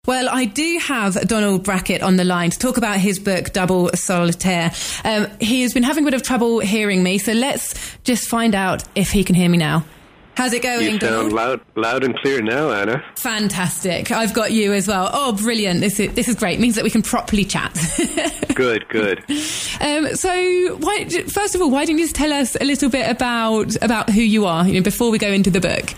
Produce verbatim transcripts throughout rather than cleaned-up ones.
Well, I do have Donald Brackett on the line to talk about his book, Double Solitaire. Um, he has been having a bit of trouble hearing me, so let's just find out if he can hear me now. How's it going, You Donald? sound loud, loud and clear now, Anna. Fantastic. I've got you as well. Oh, brilliant. This is this is great. It means that we can properly chat. Good, good. Um, so, why, first of all, why don't you just tell us a little bit about about who you are, you know, before we go into the book?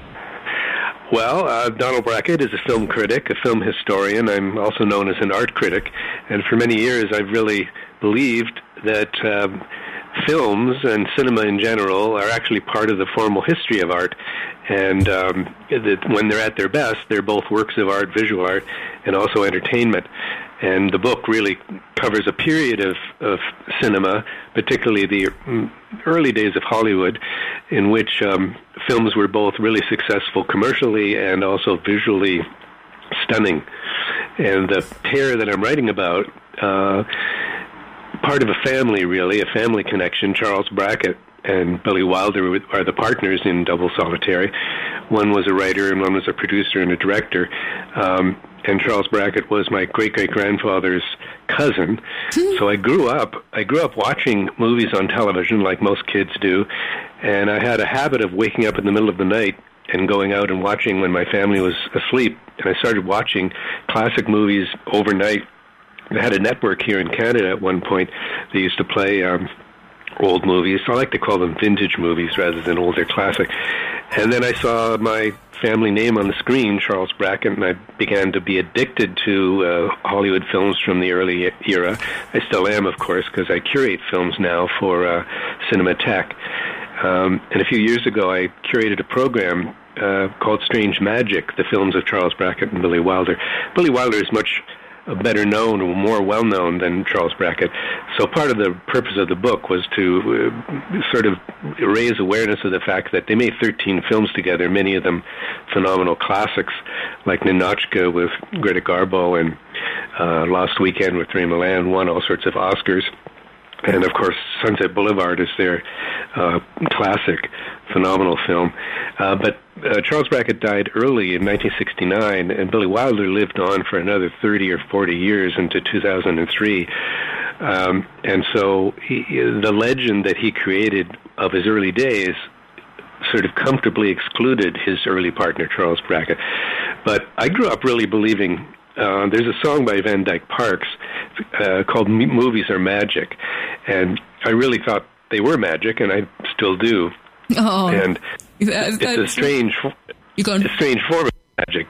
Well, uh, Donald Brackett is a film critic, a film historian. I'm also known as an art critic. And for many years, I've really believed that um, films and cinema in general are actually part of the formal history of art. And um, that when they're at their best, they're both works of art, visual art, and also entertainment. And the book really covers a period of, of cinema, particularly the early days of Hollywood, in which um, films were both really successful commercially and also visually stunning. And the pair that I'm writing about, uh, part of a family, really, a family connection, Charles Brackett and Billy Wilder are the partners in Double Solitaire. One was a writer and one was a producer and a director. Um, and Charles Brackett was my great-great-grandfather's cousin. So I grew up, I grew up watching movies on television like most kids do, and I had a habit of waking up in the middle of the night and going out and watching when my family was asleep. And I started watching classic movies overnight. I had a network here in Canada at one point. They used to play um, old movies. I like to call them vintage movies rather than older classic. And then I saw my family name on the screen, Charles Brackett, and I began to be addicted to uh, Hollywood films from the early era. I still am, of course, because I curate films now for uh, Cinematheque. Um, and a few years ago, I curated a program uh, called Strange Magic, the films of Charles Brackett and Billy Wilder. Billy Wilder is much better known or more well known than Charles Brackett. So part of the purpose of the book was to uh, sort of raise awareness of the fact that they made thirteen films together, many of them phenomenal classics, like Ninotchka with Greta Garbo and uh, Lost Weekend with Ray Milland, won all sorts of Oscars. And, of course, Sunset Boulevard is their uh, classic, phenomenal film. Uh, but uh, Charles Brackett died early in nineteen sixty-nine, and Billy Wilder lived on for another thirty or forty years into two thousand three. Um, and so he, the legend that he created of his early days sort of comfortably excluded his early partner, Charles Brackett. But I grew up really believing... Uh, there's a song by Van Dyke Parks uh, called Movies Are Magic, and I really thought they were magic, and I still do. Oh, and that, it's a strange, a strange form of magic.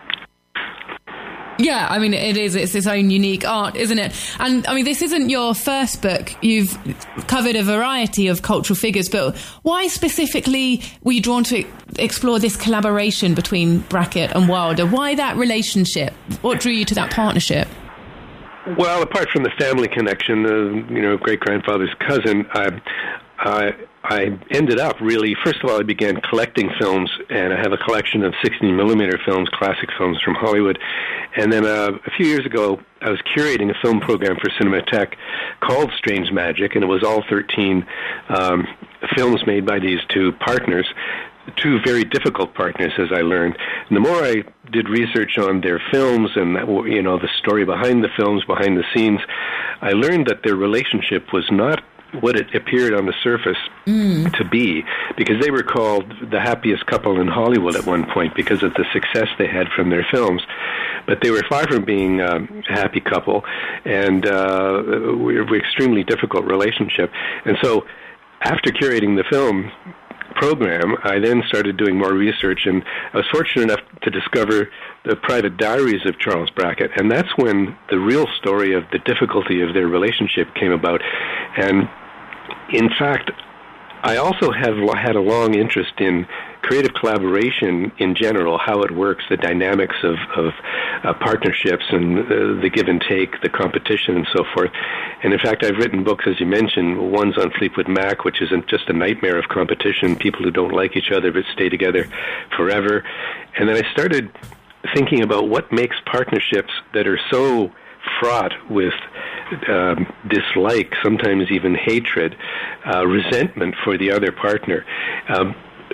Yeah, I mean, it is. It's its own unique art, isn't it? And, I mean, this isn't your first book. You've covered a variety of cultural figures, but why specifically were you drawn to explore this collaboration between Brackett and Wilder? Why that relationship? What drew you to that partnership? Well, apart from the family connection, uh, you know, great-grandfather's cousin, I, I, I ended up really, first of all, I began collecting films, and I have a collection of sixteen millimeter films, classic films from Hollywood. And then uh, a few years ago, I was curating a film program for Cinematheque called Strange Magic, and it was all thirteen um, films made by these two partners. Two very difficult partners, as I learned. And the more I did research on their films and, you know, the story behind the films, behind the scenes, I learned that their relationship was not what it appeared on the surface mm. to be, because they were called the happiest couple in Hollywood at one point because of the success they had from their films. But they were far from being um, a happy couple, and uh, we were an extremely difficult relationship. And so after curating the film program, I then started doing more research, and I was fortunate enough to discover the private diaries of Charles Brackett, and that's when the real story of the difficulty of their relationship came about. And in fact, I also have had a long interest in creative collaboration in general, how it works, the dynamics of, of uh, partnerships and uh, the give and take, the competition and so forth. And in fact, I've written books, as you mentioned. One's on Fleetwood Mac, which is just a nightmare of competition, people who don't like each other but stay together forever. And then I started thinking about what makes partnerships that are so fraught with um, dislike, sometimes even hatred, uh, resentment for the other partner. Um,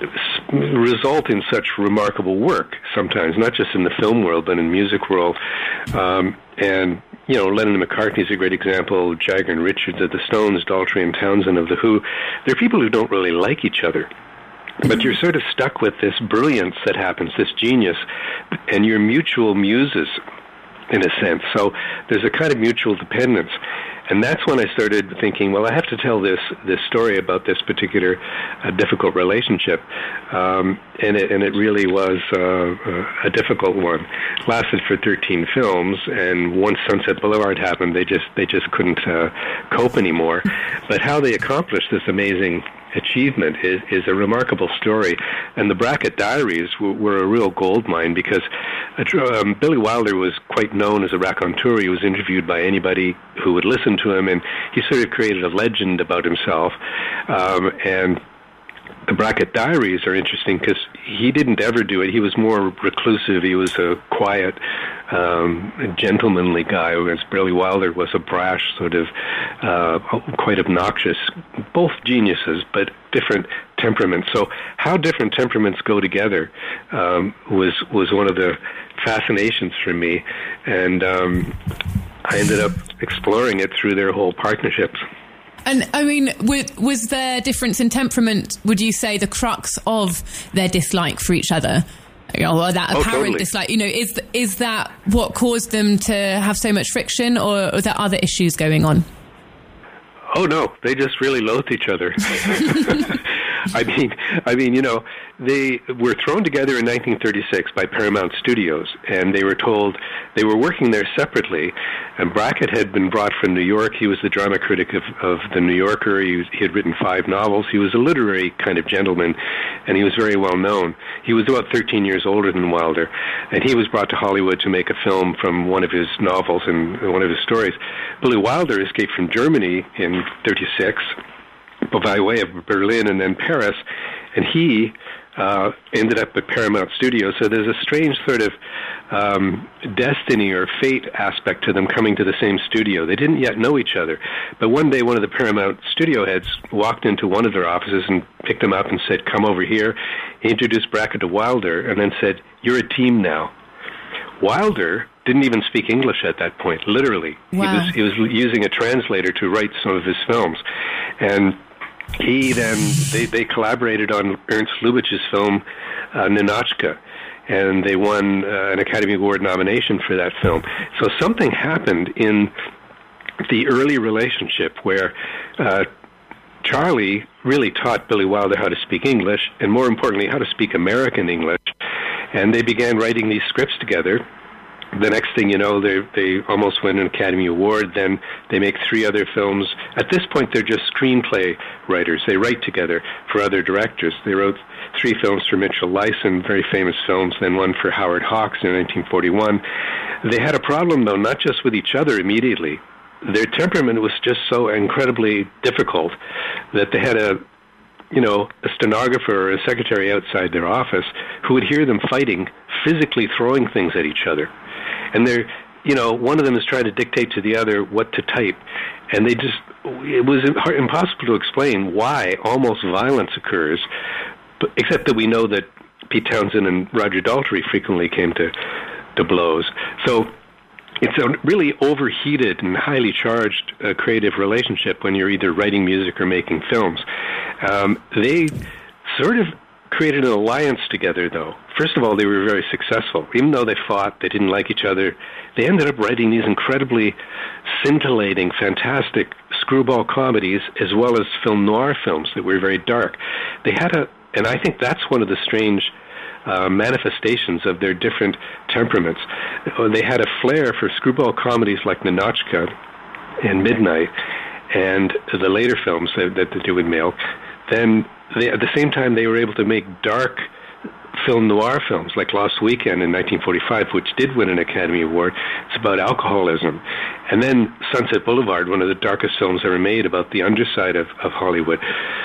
result in such remarkable work sometimes, not just in the film world, but in music world. Um, and, you know, Lennon and McCartney is a great example, Jagger and Richards of the Stones, Daltrey and Townsend of The Who. They're people who don't really like each other. But you're sort of stuck with this brilliance that happens, this genius, and your mutual muses, in a sense. So there's a kind of mutual dependence. And that's when I started thinking, well, I have to tell this this story about this particular uh, difficult relationship. Um, and, it, and it really was uh, a difficult one. It lasted for thirteen films, and once Sunset Boulevard happened, they just they just couldn't uh, cope anymore. But how they accomplished this amazing achievement is, is a remarkable story. And the Brackett Diaries were, were a real gold mine because um, Billy Wilder was quite known as a raconteur. He was interviewed by anybody who would listen to him, and he sort of created a legend about himself. Um, and the Brackett Diaries are interesting because he didn't ever do it. He was more reclusive. He was a quiet, um, gentlemanly guy, whereas Billy Wilder was a brash, sort of uh, quite obnoxious. Both geniuses, but different temperaments. So how different temperaments go together um, was was one of the fascinations for me, and um, I ended up exploring it through their whole partnerships. And, I mean, was there difference in temperament, would you say, the crux of their dislike for each other? Or that apparent oh, totally. dislike? You know, is is that what caused them to have so much friction, or are there other issues going on? Oh, no, they just really loathed each other. I mean, I mean, you know, they were thrown together in nineteen thirty-six by Paramount Studios, and they were told they were working there separately. And Brackett had been brought from New York. He was the drama critic of, of The New Yorker. He, was, he had written five novels. He was a literary kind of gentleman, and he was very well known. He was about thirteen years older than Wilder, and he was brought to Hollywood to make a film from one of his novels and one of his stories. Billy Wilder escaped from Germany in thirty-six, by way of Berlin and then Paris, and he uh, ended up at Paramount Studios. So there's a strange sort of um, destiny or fate aspect to them coming to the same studio. They didn't yet know each other, but one day one of the Paramount studio heads walked into one of their offices and picked him up and said, "Come over here." He introduced Brackett to Wilder and then said, "You're a team now." Wilder didn't even speak English at that point, literally. Wow. He was he was using a translator to write some of his films. And he then, they, they collaborated on Ernst Lubitsch's film, uh, Ninotchka, and they won uh, an Academy Award nomination for that film. So something happened in the early relationship where uh, Charlie really taught Billy Wilder how to speak English, and more importantly, how to speak American English. And they began writing these scripts together. The next thing you know, they they almost win an Academy Award. Then they make three other films. At this point, they're just screenplay writers. They write together for other directors. They wrote three films for Mitchell Lyson, very famous films, then one for Howard Hawks in nineteen forty-one. They had a problem, though, not just with each other immediately. Their temperament was just so incredibly difficult that they had a you know, a stenographer or a secretary outside their office who would hear them fighting, physically throwing things at each other. And they're, you know, one of them is trying to dictate to the other what to type. And they just, it was impossible to explain why almost violence occurs, but, except that we know that Pete Townsend and Roger Daltrey frequently came to, to blows. So it's a really overheated and highly charged uh, creative relationship when you're either writing music or making films. Um, they sort of created an alliance together, though. First of all, they were very successful. Even though they fought, they didn't like each other, they ended up writing these incredibly scintillating, fantastic screwball comedies as well as film noir films that were very dark. They had a, and I think that's one of the strange Uh, manifestations of their different temperaments. They had a flair for screwball comedies like Ninotchka and Midnight and the later films that, that they would make. Then they, at the same time, they were able to make dark film noir films like Lost Weekend in nineteen forty-five, which did win an Academy Award. It's about alcoholism. And then Sunset Boulevard, one of the darkest films ever made about the underside of, of Hollywood.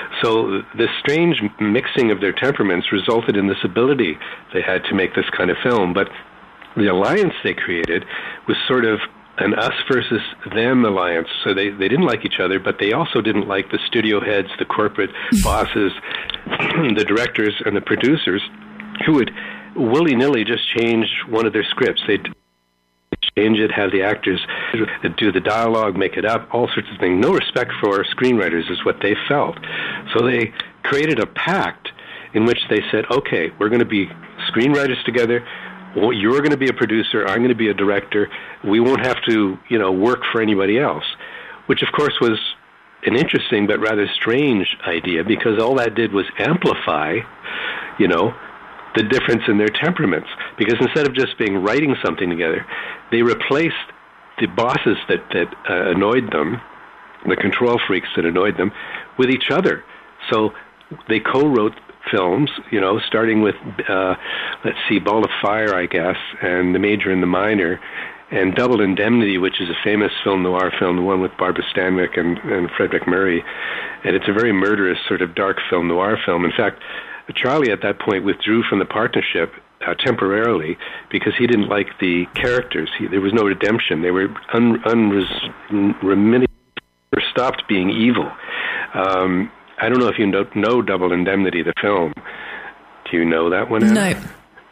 So this strange mixing of their temperaments resulted in this ability they had to make this kind of film. But the alliance they created was sort of an us versus them alliance. So they, they didn't like each other, but they also didn't like the studio heads, the corporate bosses, the directors, and the producers, who would willy-nilly just change one of their scripts. They'd change it, have the actors do the dialogue, make it up, all sorts of things. No respect for screenwriters is what they felt. So they created a pact in which they said, okay, we're going to be screenwriters together. Well, you're going to be a producer. I'm going to be a director. We won't have to, you know, work for anybody else, which, of course, was an interesting but rather strange idea, because all that did was amplify, you know, the difference in their temperaments. Because instead of just being writing something together, they replaced the bosses that, that uh, annoyed them, the control freaks that annoyed them, with each other. So they co-wrote films, you know, starting with, uh, let's see, Ball of Fire, I guess, and The Major and the Minor, and Double Indemnity, which is a famous film noir film, the one with Barbara Stanwyck and, and Fred McMurray. And it's a very murderous sort of dark film noir film. In fact, Charlie at that point withdrew from the partnership uh, temporarily because he didn't like the characters. He, there was no redemption. They were un, unremitting, or stopped being evil. Um, I don't know if you know, know Double Indemnity, the film. Do you know that one, Anna? No.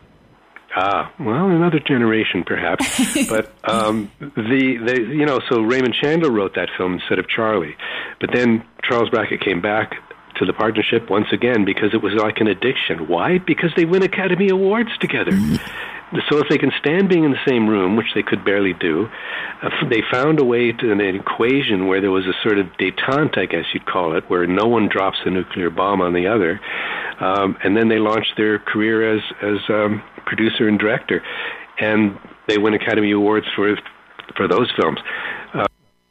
Ah, well, another generation, perhaps. But um, the, the, you know, so Raymond Chandler wrote that film instead of Charlie. But then Charles Brackett came back to the partnership once again because it was like an addiction. Why? Because they win Academy Awards together. Mm-hmm. So if they can stand being in the same room, which they could barely do, uh, they found a way to an equation where there was a sort of détente, I guess you'd call it, where no one drops the nuclear bomb on the other. Um, and then they launched their career as, as um, producer and director. And they win Academy Awards for, for those films. Uh,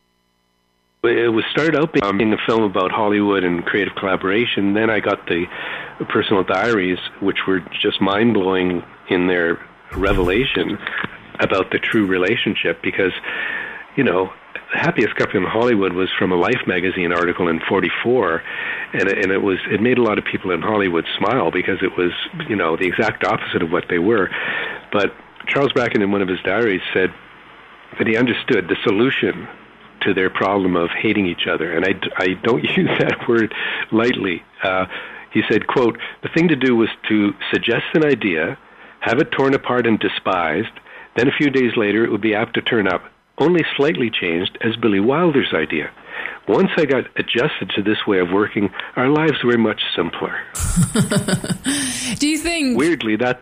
It was started out being a film about Hollywood and creative collaboration. Then I got the personal diaries, which were just mind-blowing in their revelation about the true relationship. Because, you know, the happiest couple in Hollywood was from a Life magazine article in forty-four, and it, and it was it made a lot of people in Hollywood smile because it was, you know, the exact opposite of what they were. But Charles Brackett, in one of his diaries, said that he understood the solution to their problem of hating each other. And I, I don't use that word lightly. Uh, he said, quote, "The thing to do was to suggest an idea, have it torn apart and despised, then a few days later it would be apt to turn up, only slightly changed, as Billy Wilder's idea. Once I got adjusted to this way of working, our lives were much simpler." Do you think... Weirdly, that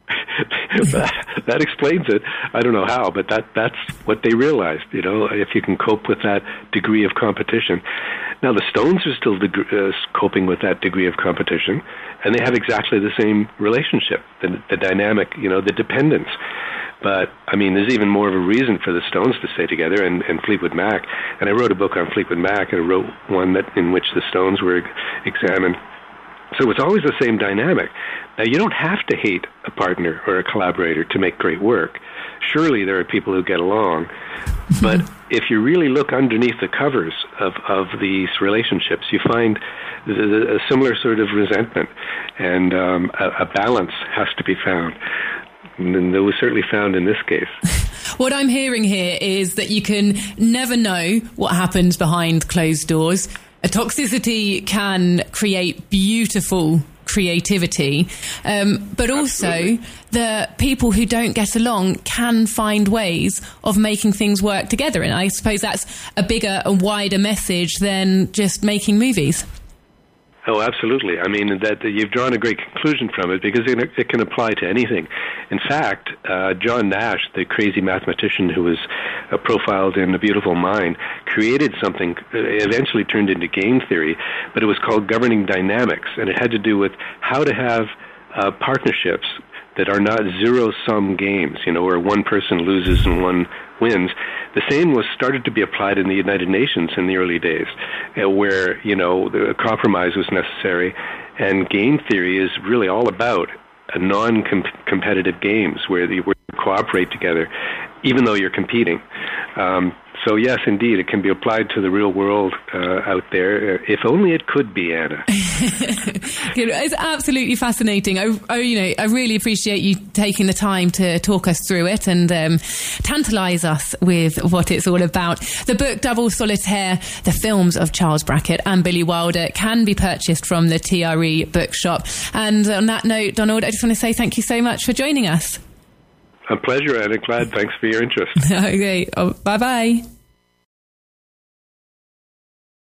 that, that explains it. I don't know how, but that that's what they realized, you know, if you can cope with that degree of competition. Now, the Stones are still deg- uh, coping with that degree of competition, and they have exactly the same relationship, the, the dynamic, you know, the dependence. But, I mean, there's even more of a reason for the Stones to stay together, and, and Fleetwood Mac. And I wrote a book on Fleetwood Mac, and I wrote one that in which the Stones were examined. So it's always the same dynamic. Now, you don't have to hate a partner or a collaborator to make great work. Surely there are people who get along. But if you really look underneath the covers of, of these relationships, you find a similar sort of resentment, and um, a, a balance has to be found. And that was certainly found in this case. What I'm hearing here is that you can never know what happens behind closed doors. A toxicity can create beautiful creativity, um, but also Absolutely. the people who don't get along can find ways of making things work together. And I suppose that's a bigger and wider message than just making movies. Oh, absolutely. I mean, that you've drawn a great conclusion from it, because it, it can apply to anything. In fact, uh, John Nash, the crazy mathematician who was uh, profiled in A Beautiful Mind, created something, uh, eventually turned into game theory, but it was called governing dynamics, and it had to do with how to have uh, partnerships that are not zero-sum games, you know, where one person loses and one wins. The same was started to be applied in the United Nations in the early days, uh, where, you know, the compromise was necessary, and game theory is really all about a non-competitive games where you cooperate together, even though you're competing. Um, so yes, indeed, it can be applied to the real world uh, out there. Uh, if only it could be, Anna. It's absolutely fascinating. I, I, you know, I really appreciate you taking the time to talk us through it and um, tantalise us with what it's all about. The book Double Solitaire, the films of Charles Brackett and Billy Wilder, can be purchased from the T R E bookshop. And on that note, Donald, I just want to say thank you so much for joining us. A pleasure, Anna. Glad. Thanks for your interest. Okay. Oh, bye-bye.